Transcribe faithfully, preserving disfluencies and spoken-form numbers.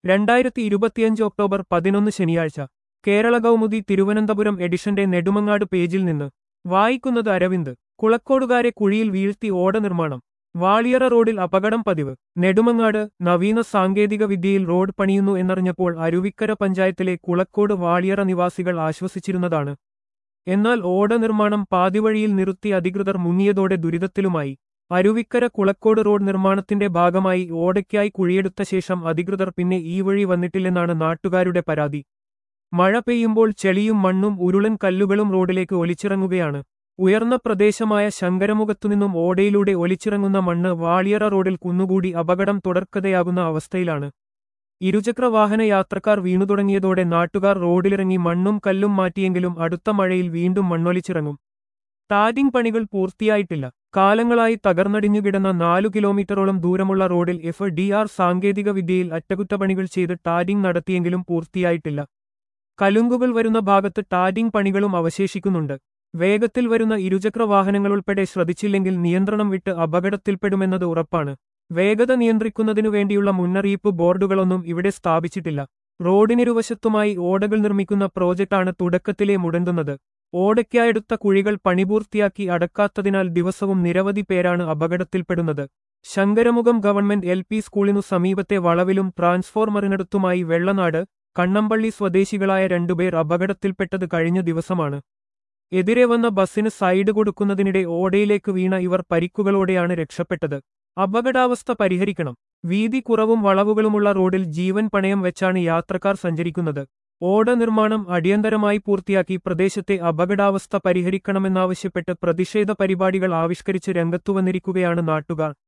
രണ്ടായിരത്തി ഇരുപത്തിയഞ്ച് ഒക്ടോബർ പതിനൊന്ന് ശനിയാഴ്ച കേരള കൗമുദി തിരുവനന്തപുരം എഡിഷന്റെ നെടുമങ്ങാട് പേജിൽ നിന്ന് വായിക്കുന്നത് അരവിന്ദ്. കുളക്കോടുകാരെ കുഴിയിൽ വീഴ്ത്തി ഓട നിർമ്മാണം. വാളിയറ റോഡിൽ അപകടം പതിവ്. നെടുമങ്ങാട് നവീന സാങ്കേതിക വിദ്യയിൽ റോഡ് പണിയുന്നു എന്നറിഞ്ഞപ്പോൾ അരുവിക്കര പഞ്ചായത്തിലെ കുളക്കോട് വാളിയറ നിവാസികൾ ആശ്വസിച്ചിരുന്നതാണ്. എന്നാൽ ഓട നിർമ്മാണം പാതിവഴിയിൽ നിർത്തി അധികൃതർ മുങ്ങിയതോടെ ദുരിതത്തിലുമായി. അരുവിക്കര കുളക്കോട് റോഡ് നിർമ്മാണത്തിന്റെ ഭാഗമായി ഓടയ്ക്കായി കുഴിയെടുത്ത ശേഷം അധികൃതർ പിന്നെ ഈ വഴി വന്നിട്ടില്ലെന്നാണ് നാട്ടുകാരുടെ പരാതി. മഴ പെയ്യുമ്പോൾ ചെളിയും മണ്ണും ഉരുളൻ കല്ലുകളും റോഡിലേക്ക് ഒലിച്ചിറങ്ങുകയാണ്. ഉയർന്ന പ്രദേശമായ ശങ്കരമുഖത്തുനിന്നും ഓടയിലൂടെ ഒലിച്ചിറങ്ങുന്ന മണ്ണ് വാളിയറ റോഡിൽ കുന്നുകൂടി അപകടം തുടർക്കഥയാകുന്ന അവസ്ഥയിലാണ്. ഇരുചക്ര വാഹന യാത്രക്കാർ വീണുതുടങ്ങിയതോടെ നാട്ടുകാർ റോഡിലിറങ്ങി മണ്ണും കല്ലും മാറ്റിയെങ്കിലും അടുത്ത മഴയിൽ വീണ്ടും മണ്ണൊലിച്ചിറങ്ങും. ടാരിംഗ് പണികൾ പൂർത്തിയായിട്ടില്ല. കാലങ്ങളായി തകർന്നടിഞ്ഞുകിടന്ന നാലു കിലോമീറ്ററോളം ദൂരമുള്ള റോഡിൽ എഫ് ഡി ആർ സാങ്കേതിക വിദ്യയിൽ അറ്റകുറ്റപ്പണികൾ ചെയ്ത് ടാരിംഗ് നടത്തിയെങ്കിലും പൂർത്തിയായിട്ടില്ല. കലുങ്കുകൾ വരുന്ന ഭാഗത്ത് ടാരിംഗ് പണികളും അവശേഷിക്കുന്നുണ്ട്. വേഗത്തിൽ വരുന്ന ഇരുചക്ര വാഹനങ്ങളുൾപ്പെടെ ശ്രദ്ധിച്ചില്ലെങ്കിൽ നിയന്ത്രണം വിട്ട് അപകടത്തിൽപ്പെടുമെന്നത് ഉറപ്പാണ്. വേഗത നിയന്ത്രിക്കുന്നതിനു വേണ്ടിയുള്ള മുന്നറിയിപ്പ് ബോർഡുകളൊന്നും ഇവിടെ സ്ഥാപിച്ചിട്ടില്ല. റോഡിനിരുവശത്തുമായി ഓടകൾ നിർമ്മിക്കുന്ന പ്രോജക്റ്റാണ് തുടക്കത്തിലെ മുടങ്ങുന്നത്. ഓടയ്ക്കായെടുത്ത കുഴികൾ പണിപൂർത്തിയാക്കി അടക്കാത്തതിനാൽ ദിവസവും നിരവധി പേരാണ് അപകടത്തിൽപ്പെടുന്നത്. ശങ്കരമുഖം ഗവൺമെന്റ് എൽ പി സ്കൂളിനു സമീപത്തെ വളവിലും ട്രാൻസ്ഫോർമറിനടുത്തുമായി വെള്ളനാട് കണ്ണമ്പള്ളി സ്വദേശികളായ രണ്ടുപേർ അപകടത്തിൽപ്പെട്ടത് കഴിഞ്ഞ ദിവസമാണ്. എതിരെ വന്ന ബസ്സിന് സൈഡ് കൊടുക്കുന്നതിനിടെ ഓടയിലേക്ക് വീണ ഇവർ പരിക്കുകളോടെയാണ് രക്ഷപ്പെട്ടത്. അപകടാവസ്ഥ പരിഹരിക്കണം. വീതി കുറവും വളവുകളുമുള്ള റോഡിൽ ജീവൻ പണയം വെച്ചാണ് യാത്രക്കാർ സഞ്ചരിക്കുന്നത്. ഓട നിർമ്മാണം അടിയന്തരമായി പൂർത്തിയാക്കി പ്രദേശത്തെ അപകടാവസ്ഥ പരിഹരിക്കണമെന്നാവശ്യപ്പെട്ട് പ്രതിഷേധ പരിപാടികൾ ആവിഷ്കരിച്ച് രംഗത്തുവന്നിരിക്കുകയാണ് നാട്ടുകാർ.